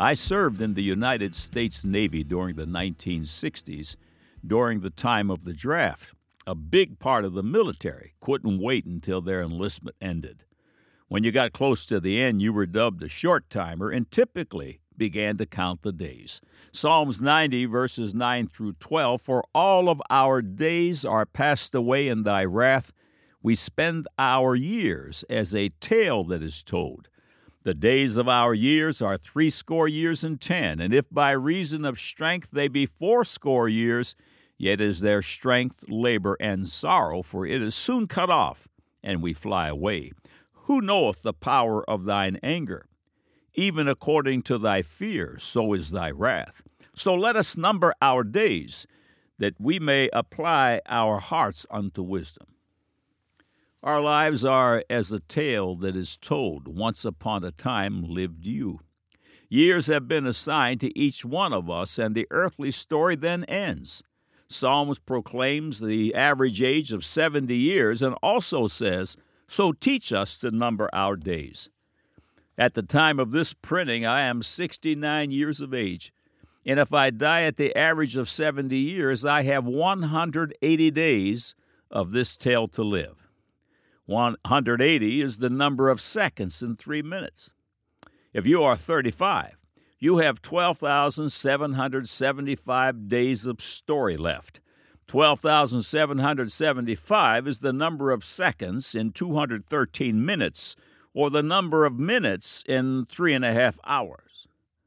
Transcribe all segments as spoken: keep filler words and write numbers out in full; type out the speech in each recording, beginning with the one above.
I served in the United States Navy during the nineteen sixties, during the time of the draft. A big part of the military couldn't wait until their enlistment ended. When you got close to the end, you were dubbed a short timer and typically began to count the days. Psalms ninety, verses nine through twelve, "For all of our days are passed away in thy wrath. We spend our years as a tale that is told. The days of our years are threescore years and ten, and if by reason of strength they be fourscore years, yet is their strength labor and sorrow, for it is soon cut off, and we fly away. Who knoweth the power of thine anger? Even according to thy fear, so is thy wrath. So let us number our days, that we may apply our hearts unto wisdom." Our lives are as a tale that is told. Once upon a time lived you. Years have been assigned to each one of us, and the earthly story then ends. Psalms proclaims the average age of seventy years and also says, "So teach us to number our days." At the time of this printing, I am sixty-nine years of age, and if I die at the average of seventy years, I have one hundred eighty days of this tale to live. one hundred eighty is the number of seconds in three minutes. If you are thirty-five, you have twelve thousand seven hundred seventy-five days of story left. twelve thousand seven hundred seventy-five is the number of seconds in two hundred thirteen minutes, or the number of minutes in three and a half hours.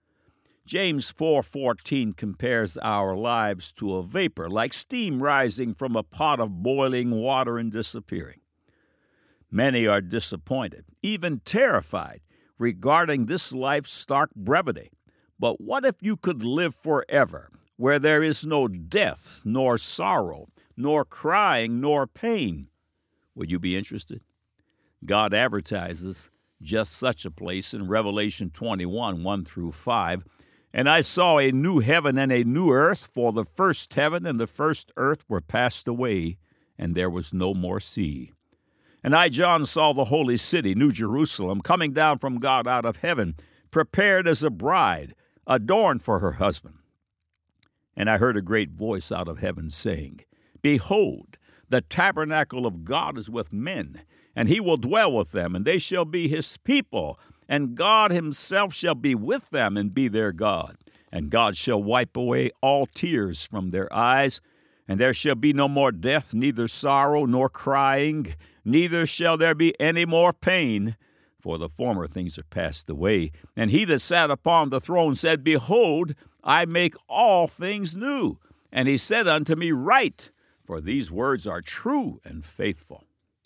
James four fourteen compares our lives to a vapor, like steam rising from a pot of boiling water and disappearing. Many are disappointed, even terrified, regarding this life's stark brevity. But what if you could live forever, where there is no death, nor sorrow, nor crying, nor pain? Would you be interested? God advertises just such a place in Revelation twenty-one, one through five. "And I saw a new heaven and a new earth, for the first heaven and the first earth were passed away, and there was no more sea. And I, John, saw the holy city, New Jerusalem, coming down from God out of heaven, prepared as a bride, adorned for her husband. And I heard a great voice out of heaven saying, Behold, the tabernacle of God is with men, and he will dwell with them, and they shall be his people, and God himself shall be with them and be their God. And God shall wipe away all tears from their eyes, and there shall be no more death, neither sorrow nor crying, neither shall there be any more pain, for the former things are passed away. And he that sat upon the throne said, Behold, I make all things new. And he said unto me, Write, for these words are true and faithful."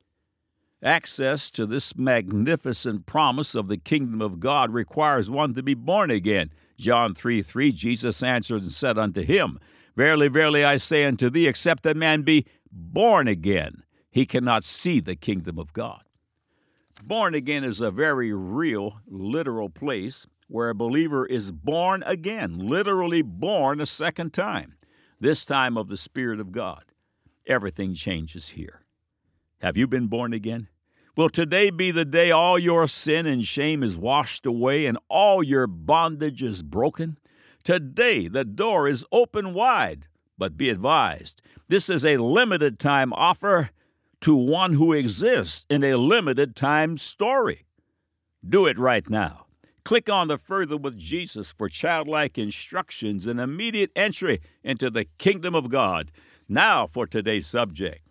Access to this magnificent promise of the kingdom of God requires one to be born again. John three three, Jesus answered and said unto him, Verily, verily, I say unto thee, except a man be born again, he cannot see the kingdom of God. Born again is a very real, literal place where a believer is born again, literally born a second time, this time of the Spirit of God. Everything changes here. Have you been born again? Will today be the day all your sin and shame is washed away and all your bondage is broken? Today the door is open wide, but be advised, this is a limited time offer to one who exists in a limited time story. Do it right now. Click on the Further with Jesus for childlike instructions and immediate entry into the kingdom of God. Now for today's subject.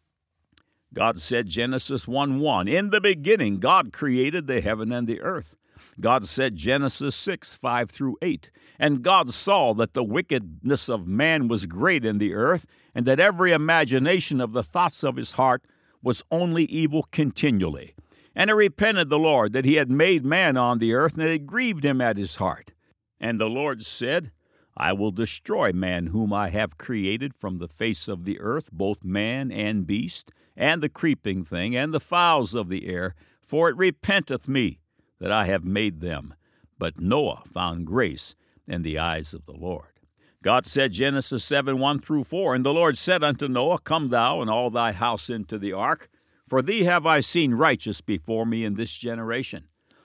God said, Genesis one one, In the beginning God created the heaven and the earth. God said, Genesis six five through eight, And God saw that the wickedness of man was great in the earth, and that every imagination of the thoughts of his heart was only evil continually. And it repented the Lord that he had made man on the earth, and it grieved him at his heart. And the Lord said, I will destroy man whom I have created from the face of the earth, both man and beast, and the creeping thing, and the fowls of the air, for it repenteth me that I have made them. But Noah found grace in the eyes of the Lord. God said, Genesis seven one through four, And the Lord said unto Noah, Come thou and all thy house into the ark, for thee have I seen righteous before me in this generation.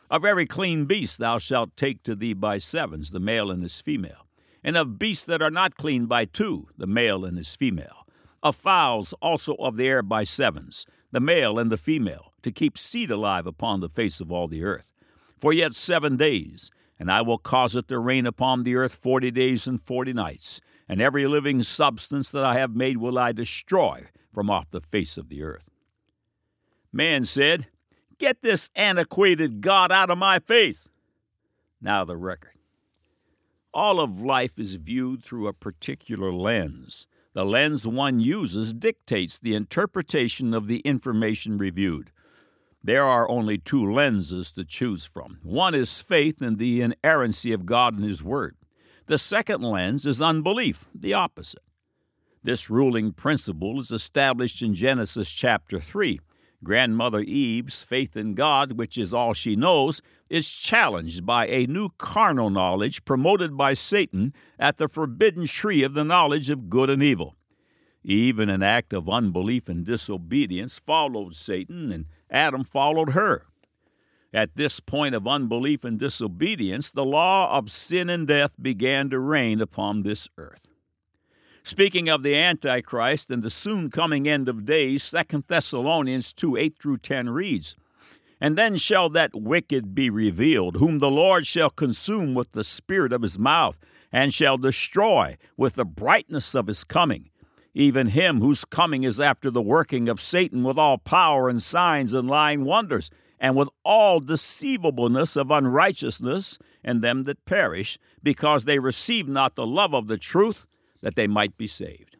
Of every clean beast thou shalt take to thee by sevens, the male and his female. And of beasts that are not clean by two, the male and his female. Of fowls also of the air by sevens, the male and the female, to keep seed alive upon the face of all the earth. For yet seven days, and I will cause it to rain upon the earth forty days and forty nights, and every living substance that I have made will I destroy from off the face of the earth. Man said, Get this antiquated God out of my face. Now the record. All of life is viewed through a particular lens. The lens one uses dictates the interpretation of the information reviewed. There are only two lenses to choose from. One is faith in the inerrancy of God and His Word. The second lens is unbelief, the opposite. This ruling principle is established in Genesis chapter three. Grandmother Eve's faith in God, which is all she knows, is challenged by a new carnal knowledge promoted by Satan at the forbidden tree of the knowledge of good and evil. Eve, in an act of unbelief and disobedience, followed Satan, and Adam followed her. At this point of unbelief and disobedience, the law of sin and death began to reign upon this earth. Speaking of the Antichrist and the soon coming end of days, Second Thessalonians two, eight through ten reads, And then shall that wicked be revealed, whom the Lord shall consume with the spirit of his mouth, and shall destroy with the brightness of his coming, even him whose coming is after the working of Satan with all power and signs and lying wonders, and with all deceivableness of unrighteousness in them that perish, because they receive not the love of the truth, that they might be saved.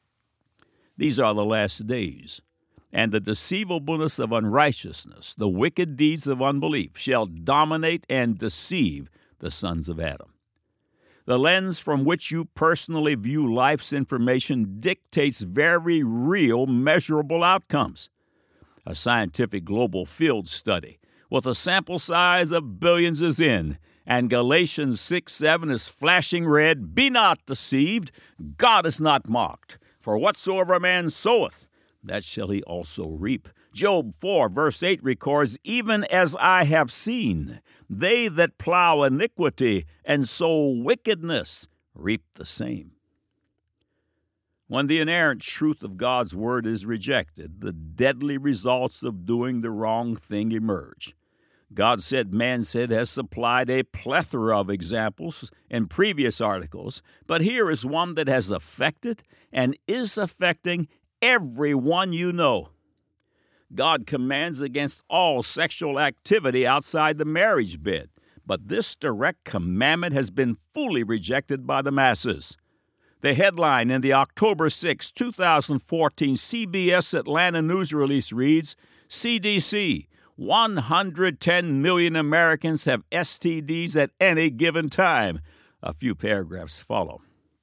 These are the last days, and the deceivableness of unrighteousness, the wicked deeds of unbelief, shall dominate and deceive the sons of Adam. The lens from which you personally view life's information dictates very real, measurable outcomes. A scientific global field study with a sample size of billions is in, and Galatians six seven is flashing red, Be not deceived, God is not mocked. For whatsoever a man soweth, that shall he also reap. Job four verse eight records, Even as I have seen, they that plow iniquity and sow wickedness reap the same. When the inerrant truth of God's word is rejected, the deadly results of doing the wrong thing emerge. God Said, Man Said has supplied a plethora of examples in previous articles, but here is one that has affected and is affecting everyone you know. God commands against all sexual activity outside the marriage bed, but this direct commandment has been fully rejected by the masses. The headline in the October sixth, twenty fourteen C B S Atlanta news release reads, C D C, one hundred ten million Americans have S T Ds at any given time. A few paragraphs follow.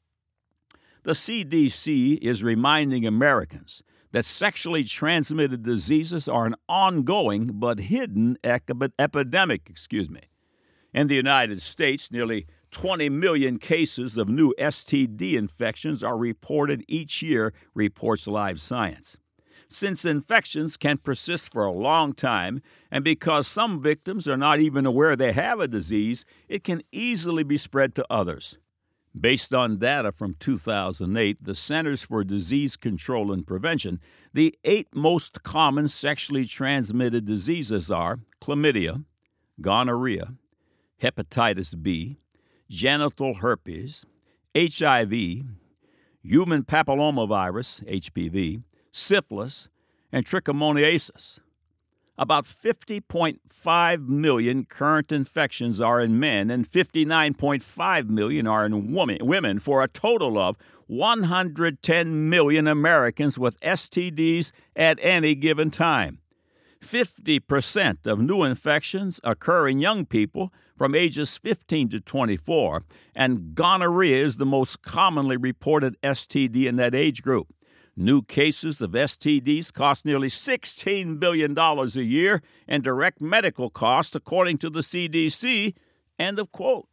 The C D C is reminding Americans that sexually transmitted diseases are an ongoing but hidden epidemic. Excuse me. In the United States, nearly twenty million cases of new S T D infections are reported each year, reports Live Science. Since infections can persist for a long time, and because some victims are not even aware they have a disease, it can easily be spread to others. Based on data from two thousand eight, the Centers for Disease Control and Prevention, the eight most common sexually transmitted diseases are chlamydia, gonorrhea, hepatitis B, genital herpes, H I V, human papillomavirus, H P V, syphilis, and trichomoniasis. About fifty point five million current infections are in men and fifty-nine point five million are in women, for a total of one hundred ten million Americans with S T Ds at any given time. fifty percent of new infections occur in young people from ages fifteen to twenty-four, and gonorrhea is the most commonly reported S T D in that age group. New cases of S T Ds cost nearly sixteen billion dollars a year in direct medical costs, according to the C D C. End of quote.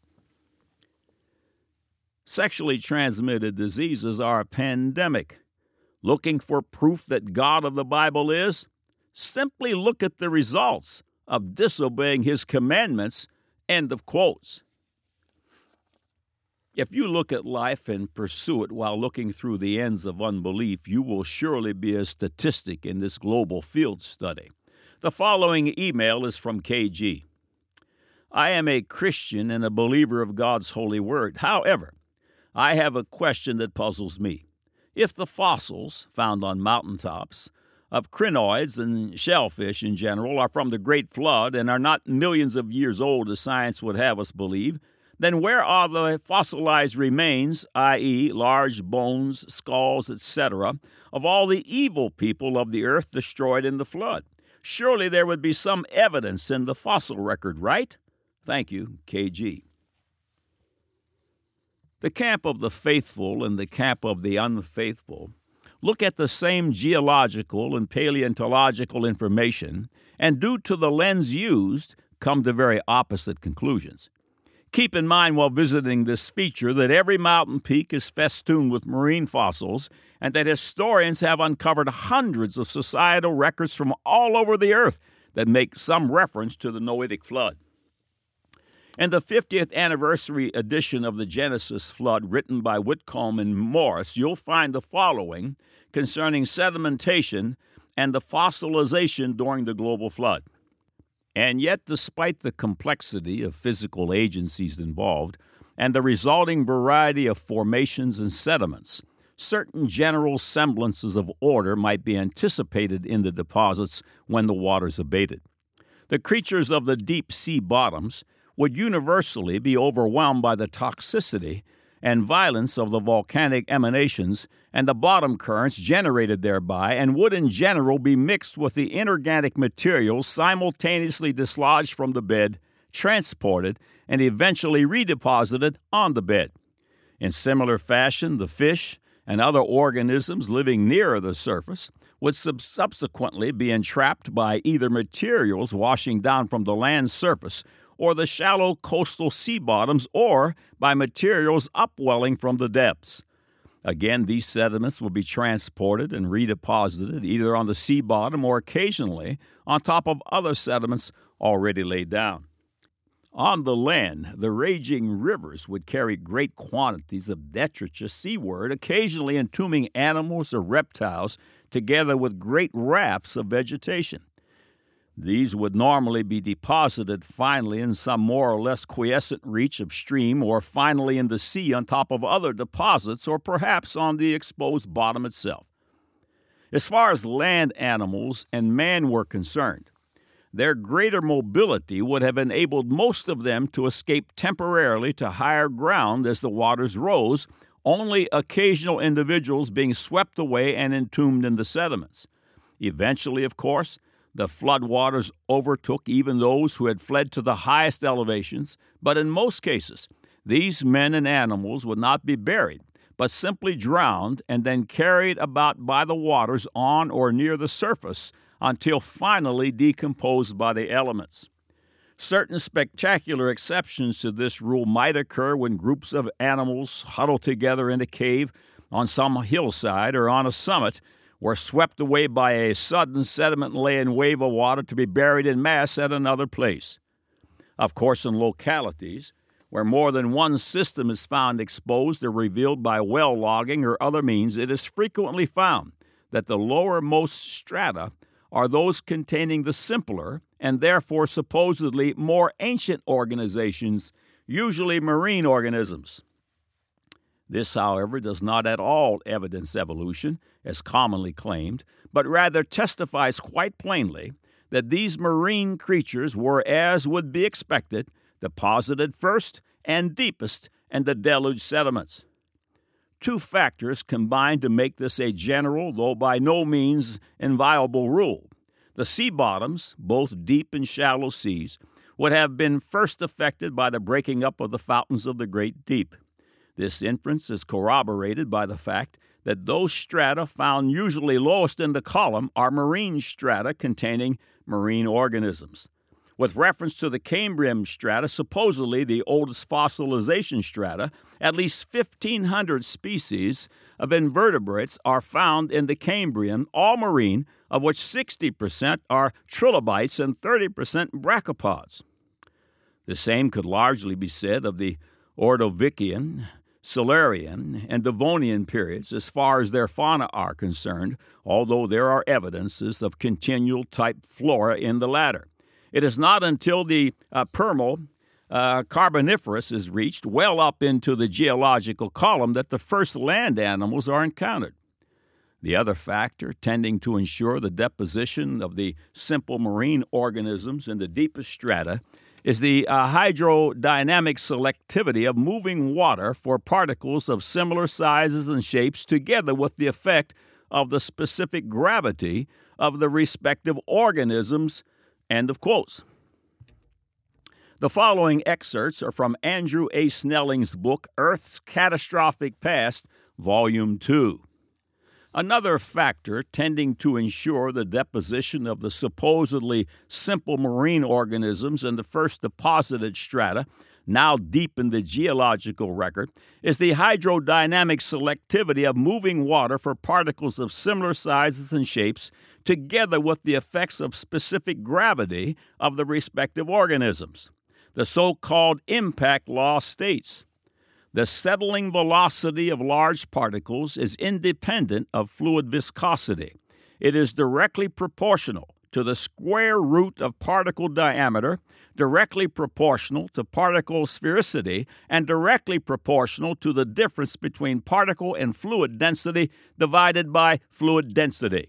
Sexually transmitted diseases are a pandemic. Looking for proof that God of the Bible is? Simply look at the results of disobeying his commandments, end of quotes. If you look at life and pursue it while looking through the ends of unbelief, you will surely be a statistic in this global field study. The following email is from K G. I am a Christian and a believer of God's holy word. However, I have a question that puzzles me. If the fossils found on mountaintops of crinoids and shellfish in general are from the Great Flood and are not millions of years old as science would have us believe, then where are the fossilized remains, that is large bones, skulls, et cetera, of all the evil people of the earth destroyed in the flood? Surely there would be some evidence in the fossil record, right? Thank you, K G. The camp of the faithful and the camp of the unfaithful look at the same geological and paleontological information and, due to the lens used, come to very opposite conclusions. Keep in mind while visiting this feature that every mountain peak is festooned with marine fossils and that historians have uncovered hundreds of societal records from all over the earth that make some reference to the Noahic flood. In the fiftieth anniversary edition of the Genesis flood written by Whitcomb and Morris, you'll find the following concerning sedimentation and the fossilization during the global flood. And yet, despite the complexity of physical agencies involved and the resulting variety of formations and sediments, certain general semblances of order might be anticipated in the deposits when the waters abated. The creatures of the deep sea bottoms would universally be overwhelmed by the toxicity and violence of the volcanic emanations and the bottom currents generated thereby, and would in general be mixed with the inorganic materials simultaneously dislodged from the bed, transported, and eventually redeposited on the bed. In similar fashion, the fish and other organisms living nearer the surface would sub- subsequently be entrapped by either materials washing down from the land surface or the shallow coastal sea bottoms, or by materials upwelling from the depths. Again, these sediments will be transported and redeposited either on the sea bottom or occasionally on top of other sediments already laid down. On the land, the raging rivers would carry great quantities of detritus seaward, occasionally entombing animals or reptiles together with great rafts of vegetation. These would normally be deposited finally in some more or less quiescent reach of stream, or finally in the sea on top of other deposits, or perhaps on the exposed bottom itself. As far as land animals and man were concerned, their greater mobility would have enabled most of them to escape temporarily to higher ground as the waters rose, only occasional individuals being swept away and entombed in the sediments. Eventually, of course, the floodwaters overtook even those who had fled to the highest elevations, but in most cases, these men and animals would not be buried, but simply drowned and then carried about by the waters on or near the surface until finally decomposed by the elements. Certain spectacular exceptions to this rule might occur when groups of animals huddled together in a cave on some hillside or on a summit were swept away by a sudden sediment-laying wave of water to be buried in mass at another place. Of course, in localities where more than one system is found exposed or revealed by well logging or other means, it is frequently found that the lowermost strata are those containing the simpler and therefore supposedly more ancient organizations, usually marine organisms. This, however, does not at all evidence evolution, as commonly claimed, but rather testifies quite plainly that these marine creatures were, as would be expected, deposited first and deepest in the deluge sediments. Two factors combine to make this a general, though by no means inviolable rule. The sea bottoms, both deep and shallow seas, would have been first affected by the breaking up of the fountains of the great deep. This inference is corroborated by the fact that those strata found usually lowest in the column are marine strata containing marine organisms. With reference to the Cambrian strata, supposedly the oldest fossilization strata, at least fifteen hundred species of invertebrates are found in the Cambrian, all marine, of which sixty percent are trilobites and thirty percent brachiopods. The same could largely be said of the Ordovician, Silurian, and Devonian periods as far as their fauna are concerned, although there are evidences of continual type flora in the latter. It is not until the uh, Permo uh, Carboniferous is reached well up into the geological column that the first land animals are encountered. The other factor tending to ensure the deposition of the simple marine organisms in the deepest strata is the uh, hydrodynamic selectivity of moving water for particles of similar sizes and shapes, together with the effect of the specific gravity of the respective organisms. End of quotes. The following excerpts are from Andrew A. Snelling's book, Earth's Catastrophic Past, Volume two. Another factor tending to ensure the deposition of the supposedly simple marine organisms in the first deposited strata, now deep in the geological record, is the hydrodynamic selectivity of moving water for particles of similar sizes and shapes, together with the effects of specific gravity of the respective organisms. The so-called impact law states, the settling velocity of large particles is independent of fluid viscosity. It is directly proportional to the square root of particle diameter, directly proportional to particle sphericity, and directly proportional to the difference between particle and fluid density divided by fluid density.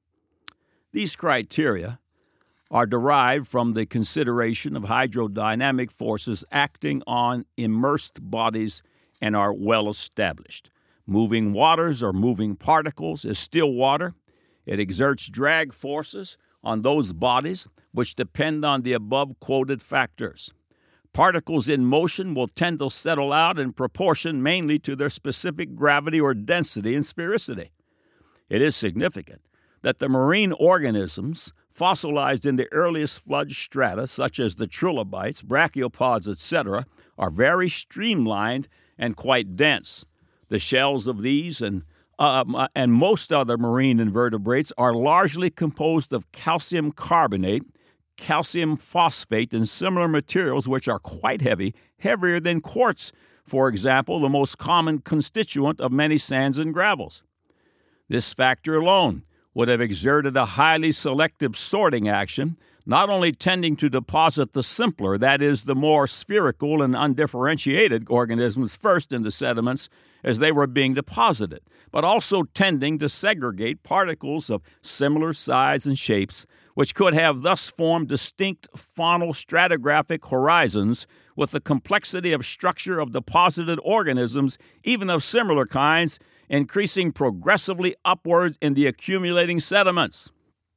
These criteria are derived from the consideration of hydrodynamic forces acting on immersed bodies and are well established. Moving waters or moving particles is still water. It exerts drag forces on those bodies which depend on the above quoted factors. Particles in motion will tend to settle out in proportion mainly to their specific gravity or density and sphericity. It is significant that the marine organisms fossilized in the earliest flood strata, such as the trilobites, brachiopods, et cetera, are very streamlined and quite dense. The shells of these and, um, and most other marine invertebrates are largely composed of calcium carbonate, calcium phosphate, and similar materials which are quite heavy, heavier than quartz, for example, the most common constituent of many sands and gravels. This factor alone would have exerted a highly selective sorting action, not only tending to deposit the simpler, that is, the more spherical and undifferentiated organisms first in the sediments as they were being deposited, but also tending to segregate particles of similar size and shapes, which could have thus formed distinct faunal stratigraphic horizons with the complexity of structure of deposited organisms, even of similar kinds, increasing progressively upwards in the accumulating sediments.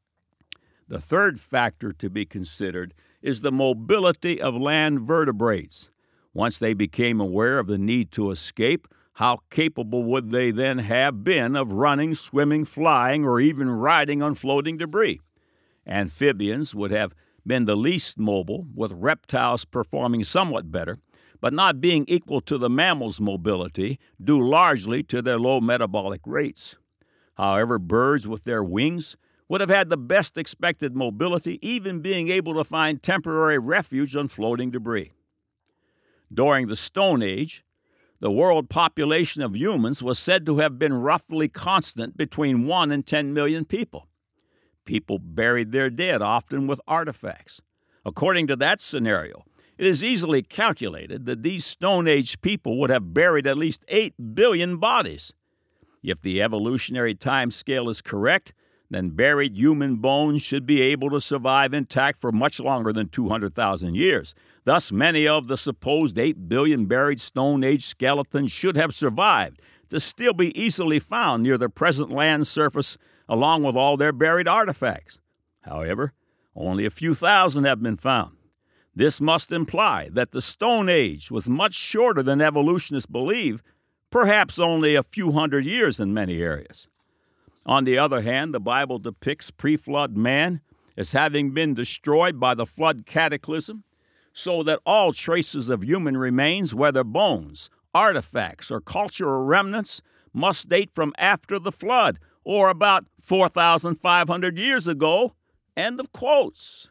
The third factor to be considered is the mobility of land vertebrates. Once they became aware of the need to escape, how capable would they then have been of running, swimming, flying, or even riding on floating debris? Amphibians would have been the least mobile, with reptiles performing somewhat better, but not being equal to the mammals' mobility, due largely to their low metabolic rates. However, birds with their wings would have had the best expected mobility, even being able to find temporary refuge on floating debris. During the Stone Age, the world population of humans was said to have been roughly constant between one and ten million people. People buried their dead, often with artifacts. According to that scenario, it is easily calculated that these Stone Age people would have buried at least eight billion bodies. If the evolutionary time scale is correct, then buried human bones should be able to survive intact for much longer than two hundred thousand years. Thus, many of the supposed eight billion buried Stone Age skeletons should have survived to still be easily found near the present land surface, along with all their buried artifacts. However, only a few thousand have been found. This must imply that the Stone Age was much shorter than evolutionists believe, perhaps only a few hundred years in many areas. On the other hand, the Bible depicts pre-flood man as having been destroyed by the flood cataclysm, so that all traces of human remains, whether bones, artifacts, or cultural remnants, must date from after the flood, or about four thousand five hundred years ago. End of quotes.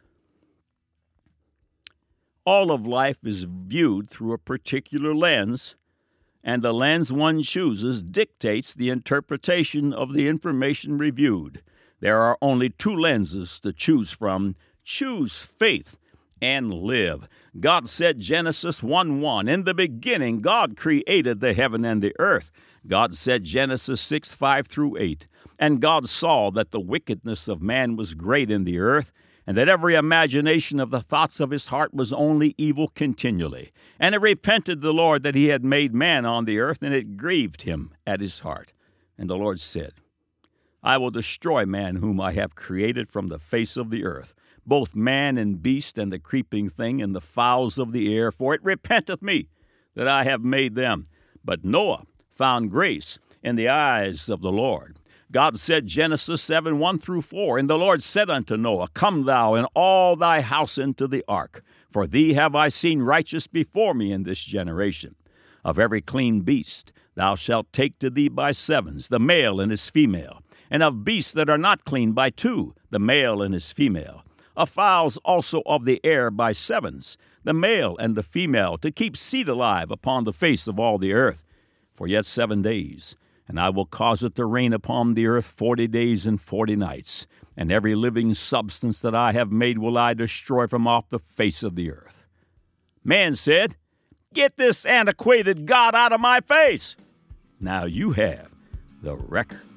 All of life is viewed through a particular lens, and the lens one chooses dictates the interpretation of the information reviewed. There are only two lenses to choose from. Choose faith and live. God said, Genesis one one, in the beginning God created the heaven and the earth. God said, Genesis six five through eight, and God saw that the wickedness of man was great in the earth, and that every imagination of the thoughts of his heart was only evil continually. And it repented the Lord that he had made man on the earth, and it grieved him at his heart. And the Lord said, I will destroy man whom I have created from the face of the earth, both man and beast, and the creeping thing, and the fowls of the air, for it repenteth me that I have made them. But Noah found grace in the eyes of the Lord. God said, Genesis seven one through four, and the Lord said unto Noah, Come thou and all thy house into the ark, for thee have I seen righteous before me in this generation. Of every clean beast thou shalt take to thee by sevens, the male and his female, and of beasts that are not clean by two, the male and his female. Of fowls also of the air by sevens, the male and the female, to keep seed alive upon the face of all the earth. For yet seven days, and I will cause it to rain upon the earth forty days and forty nights, and every living substance that I have made will I destroy from off the face of the earth. Man said, Get this antiquated God out of my face. Now you have the record.